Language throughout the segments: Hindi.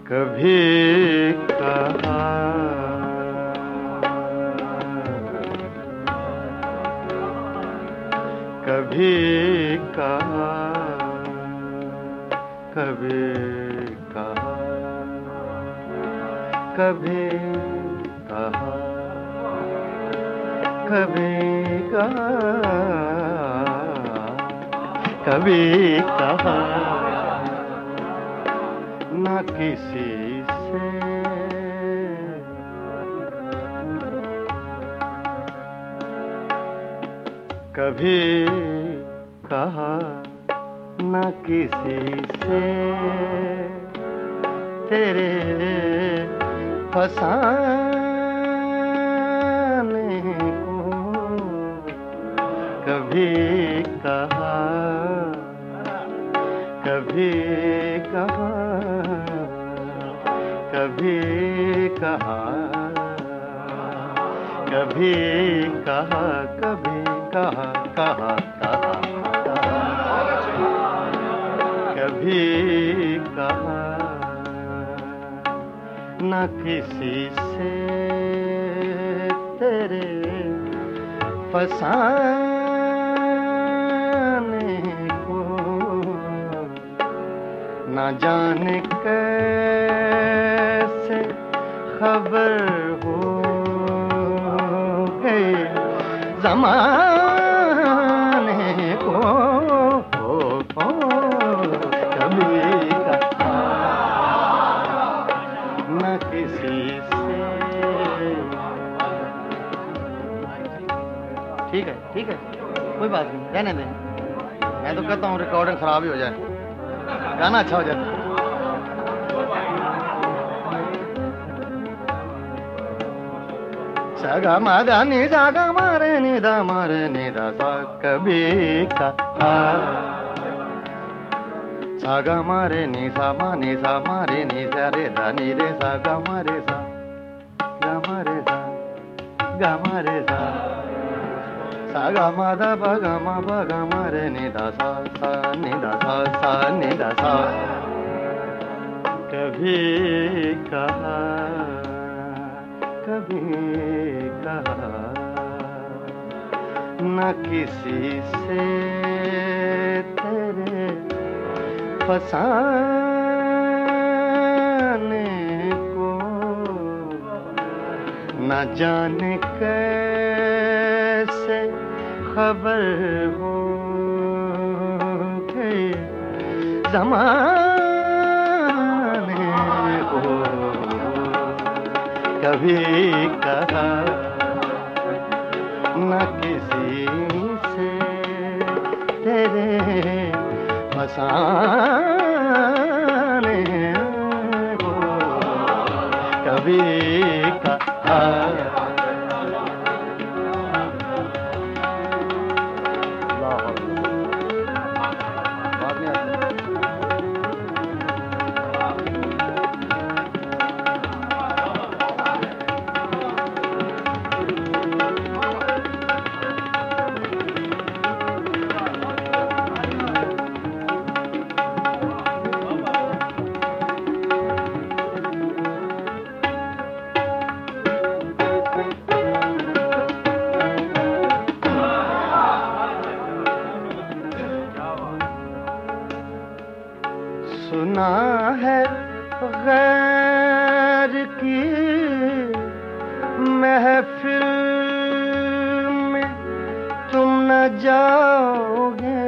कभी कहा कभी कहा कभी कहा कभी कहा कभी कहा कभी कहा न किसी से कभी कहा न किसी से तेरे फसाने को कभी कहा कभी कहा कभी कहा कभी कहा कभी कहा कहा कहा कभी कहा न किसी से तेरे फसाने को न जाने कैसे खबर हो गई ज़माने को कभी कहा न किसी से। ठीक है कोई बात नहीं, रहने दें। मैं तो कहता हूँ रिकॉर्डिंग खराब ही हो जाए, गाना अच्छा हो जाए। सागा मादा नि सागा मारे नि दा सा कभी कहा सागा मारे नि सा मारे नि सा रे दा नि रे सा गा मारे सा गा मारे सा सागा मादा बगा मारे नि दा सा नि दा सा नि दा सा कभी कहा कभी कहा न किसी से तेरे फसाने को न जाने कैसे खबर हो गई ज़माने को कभी कहा न किसी से तेरे फसाने को कभी कहा। सुना है गैर की महफिल में तुम न जाओगे,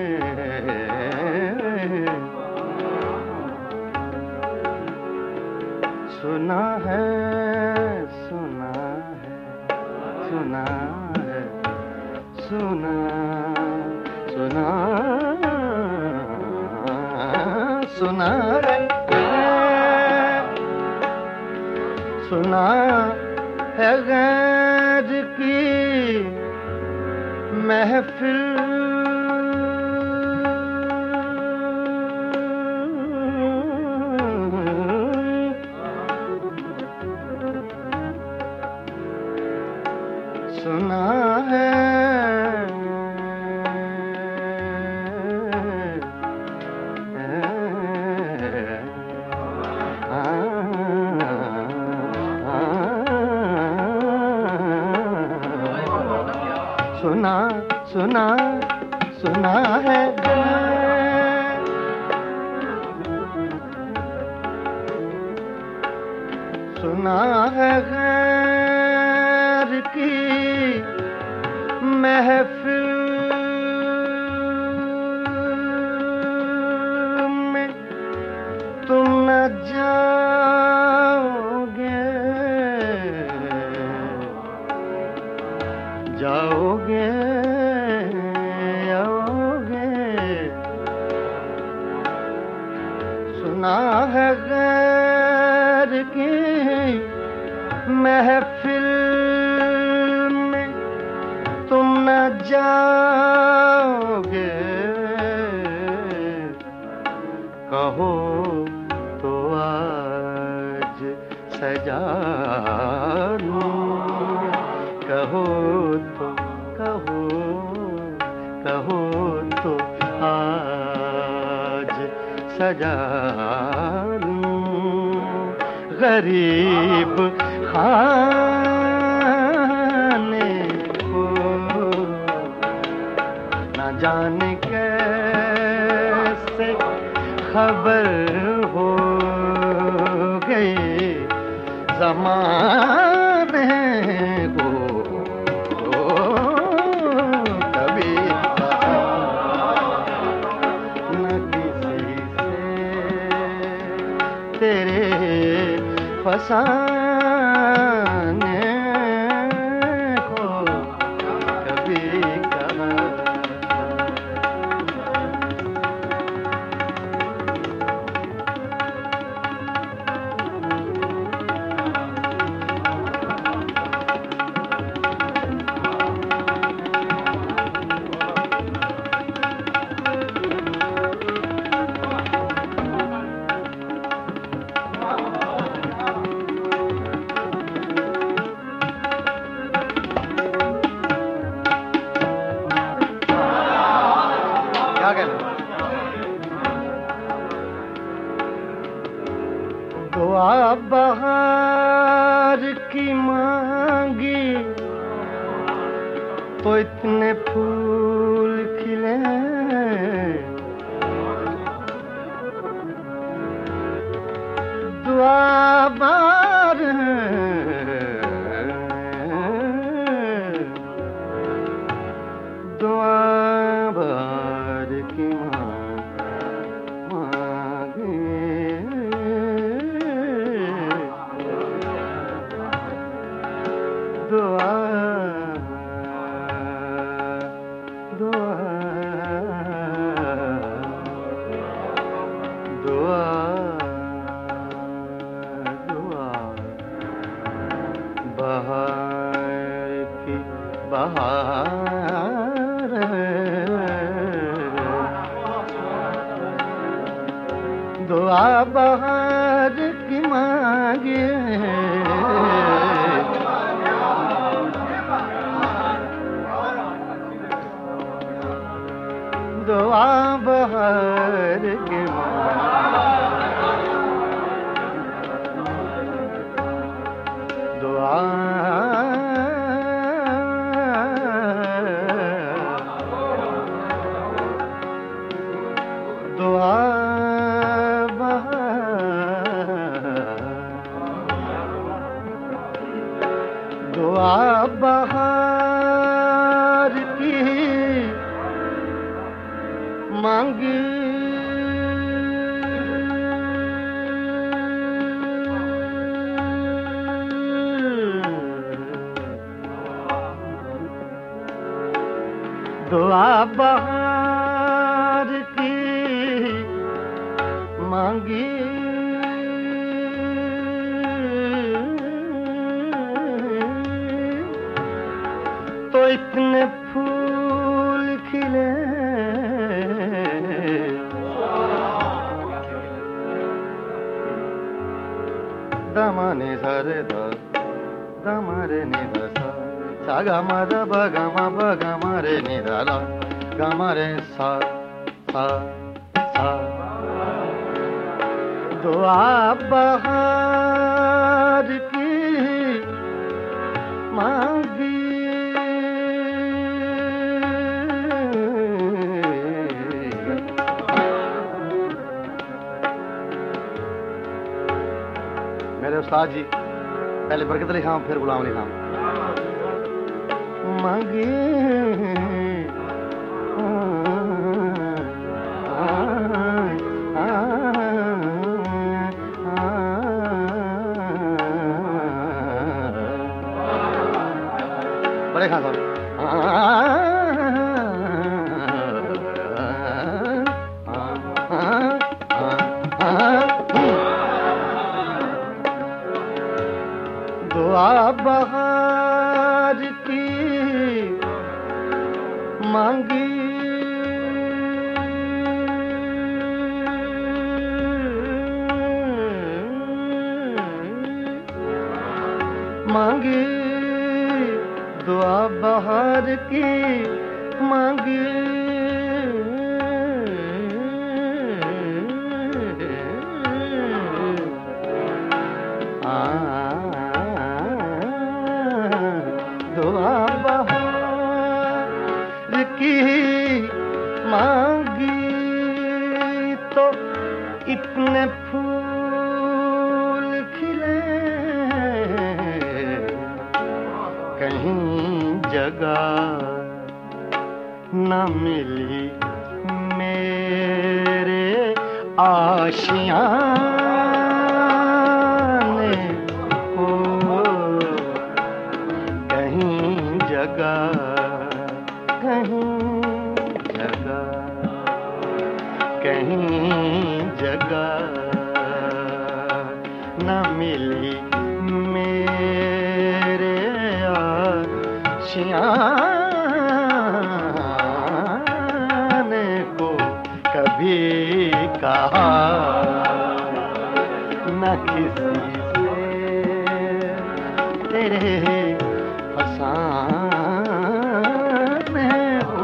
सुना है सुना है सुना है सुना सुना सुना सुना है गैर की महफिल सुना है सुना सुना सुना है सुना है गैर की महफिल में तुम न जाओगे जाओगे आओगे सुना है गैर की महफिल में तुम न जाओगे कहो तो आज सजा लूं कहो तो आज सजा लूं गरीब खाने को न जाने कैसे खबर हो गई ज़माने को कभी न किसी से तेरे फसाने को कभी कहा दुआ बहार की मांगी तो इतने फूल खिले दुआ बार दुआ बार की दुआ दुआ दुआ दुआ बहार की बहार दुआ बहार की मांगे दुआ बहार के दुआ दुआ दुआ बहार की मांगी दुआ बहार की मांगी तो इतने फूल खिले दमने सरे द दमरे नि द सा ग म द ब ग म ब ग म रे नि द ल ग म रे सा सा सा दुआ बहार की मांगी उस्ताद जी, पहले बरकत अली खां फिर गुलाम अली खां। मांगे बड़े खां साहब। दुआ बहार की मांगी, मांगी दुआ बहार की मांगी, दुआ बहार की मांगी तो इतने फूल खिले, कहीं जगह न मिली मेरे आशियाने को, कहीं जगह, कहीं जगह, कहीं जगह न मिली मेरे आशियाने को। कभी कहा न किसी से तेरे फसाने को,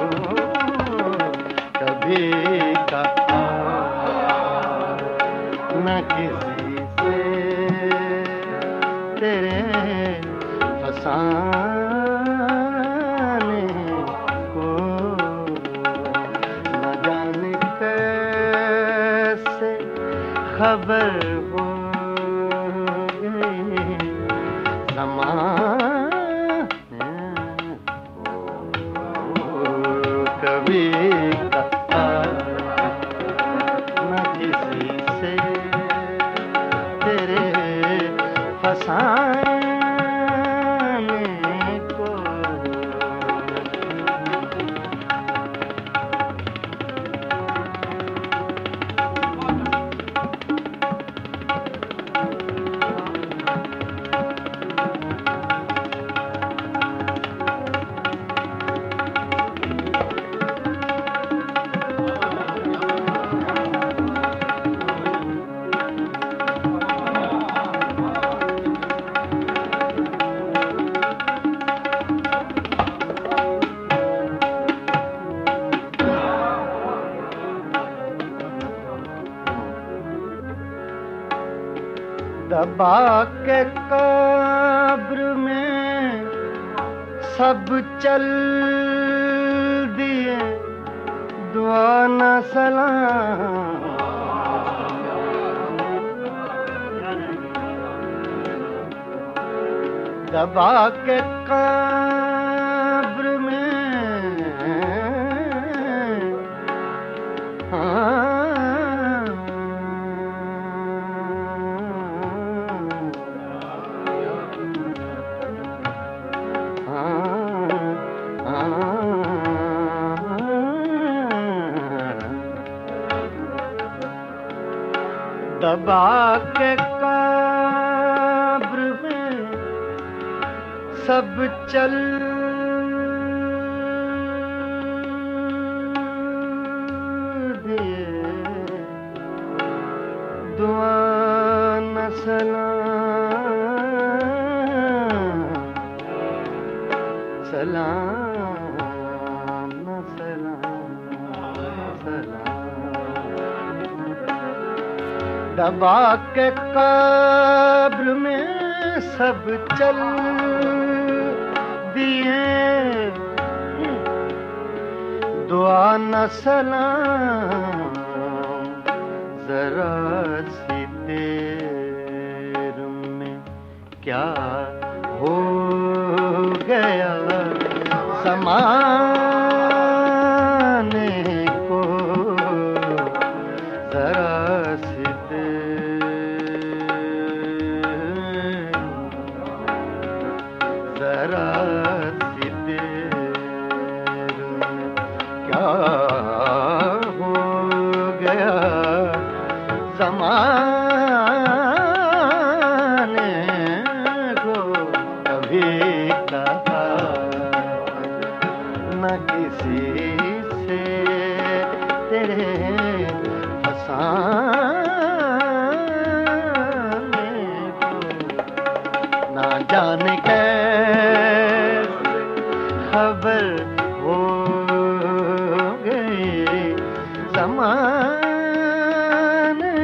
कभी कहा न किसी से तेरे फसाने को। न जाने कैसे खबर हो गई ज़माने को, कभी कहा न किसी से तेरे फसाने को। दबा के कब्र में सब चल दिए, दुआ न सलाम। दबा के कब्र में दबा के कब्र में सब चल दिए, दुआ न सलाम, सलाम न सलाम, सलाम। दबा के कब्र में सब चल दिए, दुआ न सलाम, जरा सी देर क्या हो गया समाने को जरा सी जरा सी देर में क्या हो गया समाने को कभी कहा न किसी से तेरे फसाने को ना जाने कैसे खबर हो गई ज़माने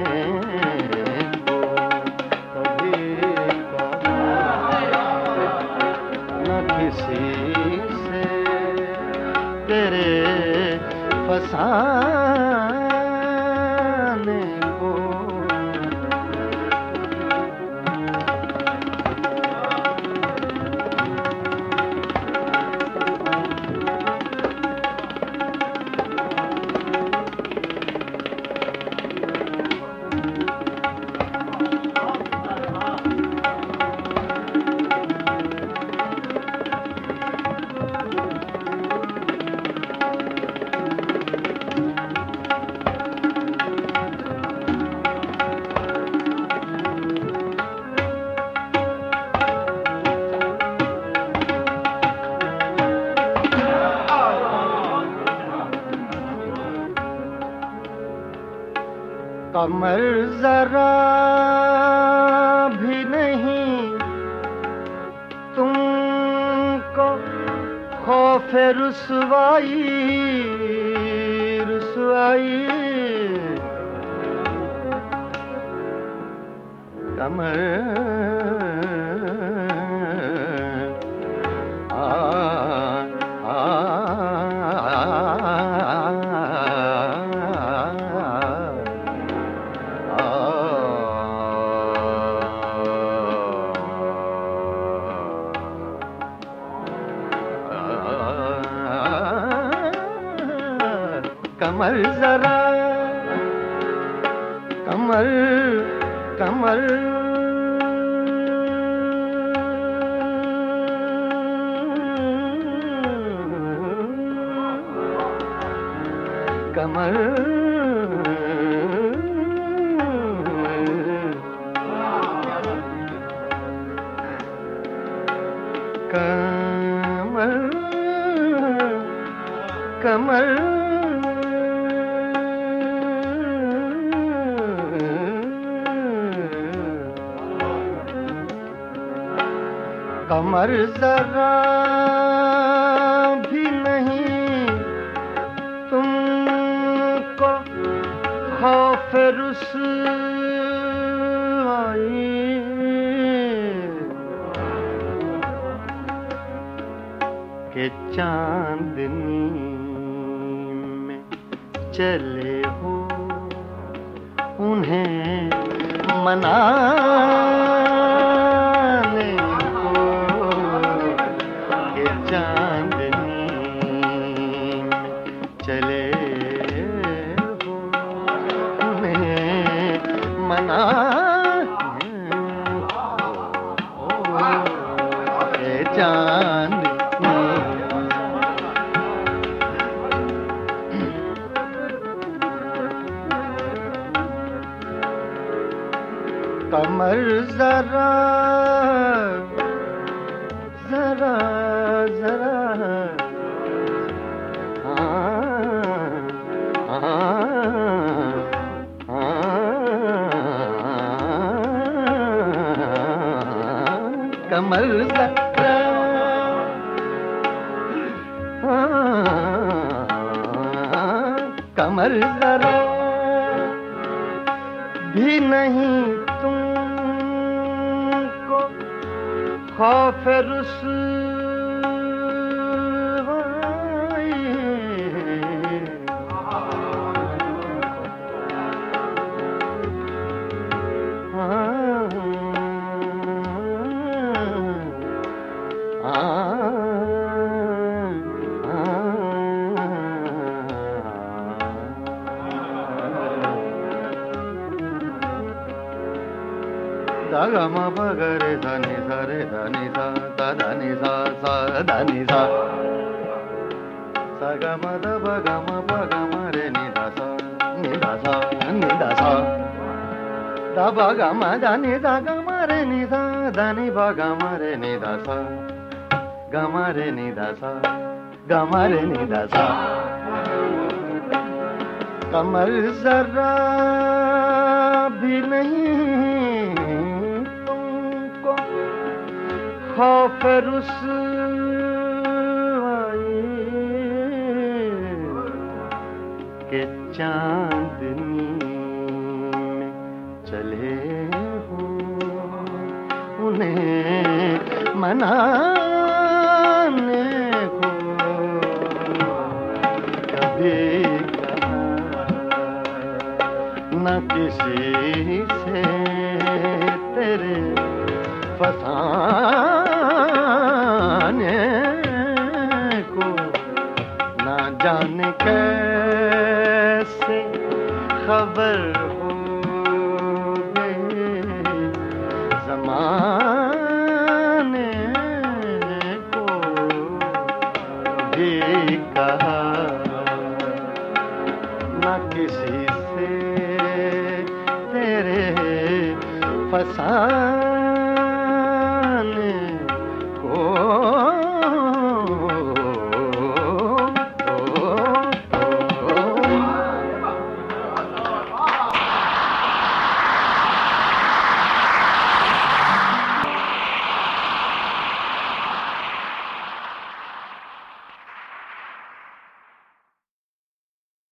को कभी कहा न किसी से तेरे फसाने को कमर जरा भी नहीं तुमको खौफ रुसवाई रुसवाई कमर कमर जरा कमर कमर कमर कमर कमर कमर जरा भी नहीं तुमको खौफ रुसवाई के चांदनी में चले हो उन्हें मनाने को के चांदनी में चले हो उन्हें मनाने को के चांदनी कमर जरा जरा जरा कमर जरा कमर जरा भी नहीं तुमको खौफ रुसवाई ग म प ग रे ध नि ध रे ध नि ध ध ध नि ध ध ध नि ध स ग म ध प ग म प ग म रे नि ध स नि ध स नि ध स ध प ग म ध नि ध ग म रे नि ध ध नि प ग म रे नि ध स ग म रे नि ध स ग म रे नि ध स कमर जरा भी नहीं तुमको खौफ रुसवाई के चांदनी में चले हो उन्हें मनाने को कभी न किसी से तेरे फसाने को न जाने कैसे खबर हो गई ज़माने को भी कहा न किसी से तेरे फसाने